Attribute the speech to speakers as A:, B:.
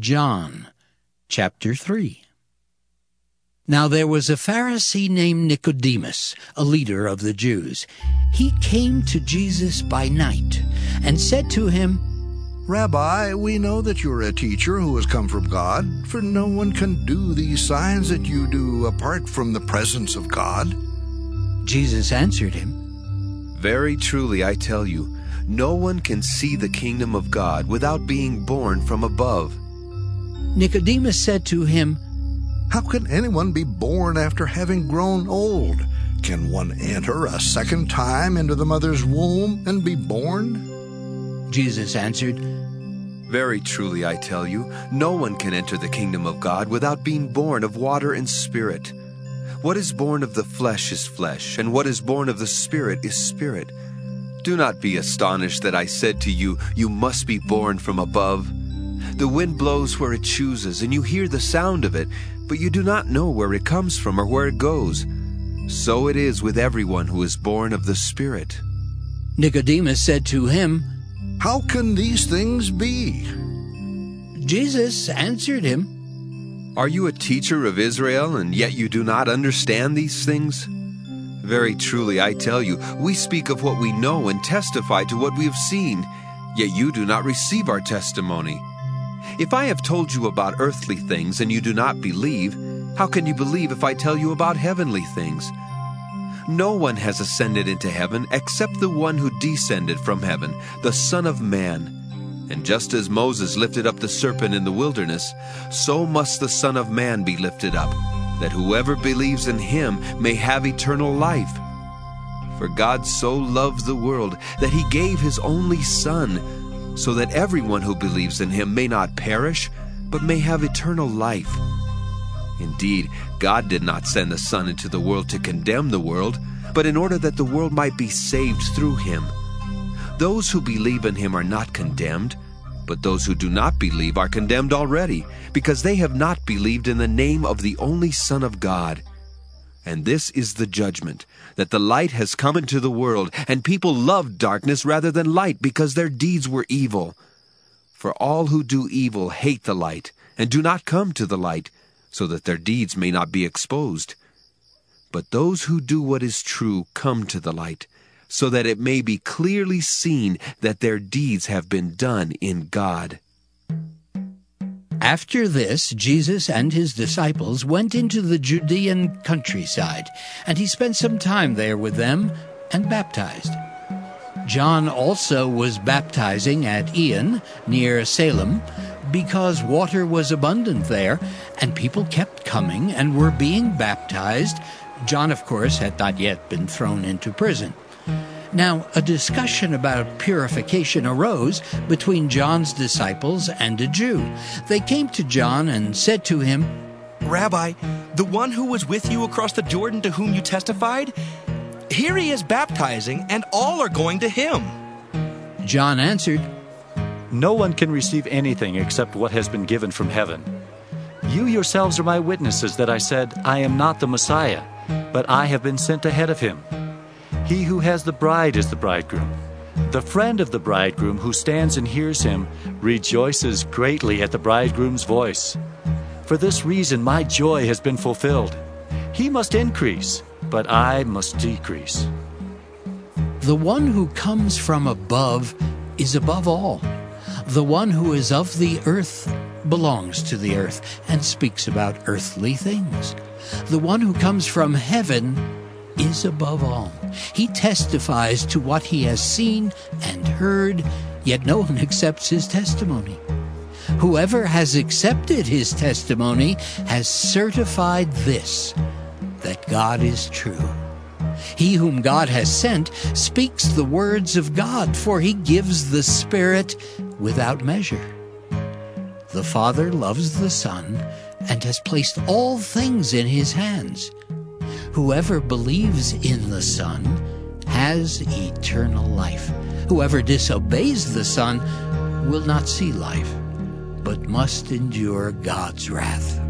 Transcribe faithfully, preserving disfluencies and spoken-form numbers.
A: John chapter three. Now there was a Pharisee named Nicodemus, a leader of the Jews. He came to Jesus by night and said to him,
B: Rabbi, we know that you are a teacher who has come from God, for no one can do these signs that you do apart from the presence of God.
A: Jesus answered him,
C: Very truly I tell you, no one can see the kingdom of God without being born from above.
A: Nicodemus said to him,
B: How can anyone be born after having grown old? Can one enter a second time into the mother's womb and be born?
A: Jesus answered,
C: Very truly I tell you, no one can enter the kingdom of God without being born of water and spirit. What is born of the flesh is flesh, and what is born of the Spirit is spirit. Do not be astonished that I said to you, You must be born from above. The wind blows where it chooses, and you hear the sound of it, but you do not know where it comes from or where it goes. So it is with everyone who is born of the Spirit.
A: Nicodemus said to him,
B: How can these things be?
A: Jesus answered him,
C: Are you a teacher of Israel, and yet you do not understand these things? Very truly I tell you, we speak of what we know and testify to what we have seen, yet you do not receive our testimony. If I have told you about earthly things and you do not believe, how can you believe if I tell you about heavenly things? No one has ascended into heaven except the one who descended from heaven, the Son of Man. And just as Moses lifted up the serpent in the wilderness, so must the Son of Man be lifted up, that whoever believes in him may have eternal life. For God so loved the world that he gave his only Son, so that everyone who believes in him may not perish, but may have eternal life. Indeed, God did not send the Son into the world to condemn the world, but in order that the world might be saved through him. Those who believe in him are not condemned, but those who do not believe are condemned already, because they have not believed in the name of the only Son of God. And this is the judgment, that the light has come into the world, and people loved darkness rather than light, because their deeds were evil. For all who do evil hate the light, and do not come to the light, so that their deeds may not be exposed. But those who do what is true come to the light, so that it may be clearly seen that their deeds have been done in God.
A: After this, Jesus and his disciples went into the Judean countryside, and he spent some time there with them and baptized. John also was baptizing at Aenon, near Salem, because water was abundant there, and people kept coming and were being baptized. John, of course, had not yet been thrown into prison. Now, a discussion about purification arose between John's disciples and a Jew. They came to John and said to him,
D: Rabbi, the one who was with you across the Jordan to whom you testified, here he is baptizing, and all are going to him.
A: John answered,
E: No one can receive anything except what has been given from heaven. You yourselves are my witnesses that I said, I am not the Messiah, but I have been sent ahead of him. He who has the bride is the bridegroom. The friend of the bridegroom who stands and hears him rejoices greatly at the bridegroom's voice. For this reason my joy has been fulfilled. He must increase, but I must decrease.
A: The one who comes from above is above all. The one who is of the earth belongs to the earth and speaks about earthly things. The one who comes from heaven is above all. He testifies to what he has seen and heard, yet no one accepts his testimony. Whoever has accepted his testimony has certified this, that God is true. He whom God has sent speaks the words of God, for he gives the Spirit without measure. The Father loves the Son and has placed all things in his hands. Whoever believes in the Son has eternal life. Whoever disobeys the Son will not see life, but must endure God's wrath.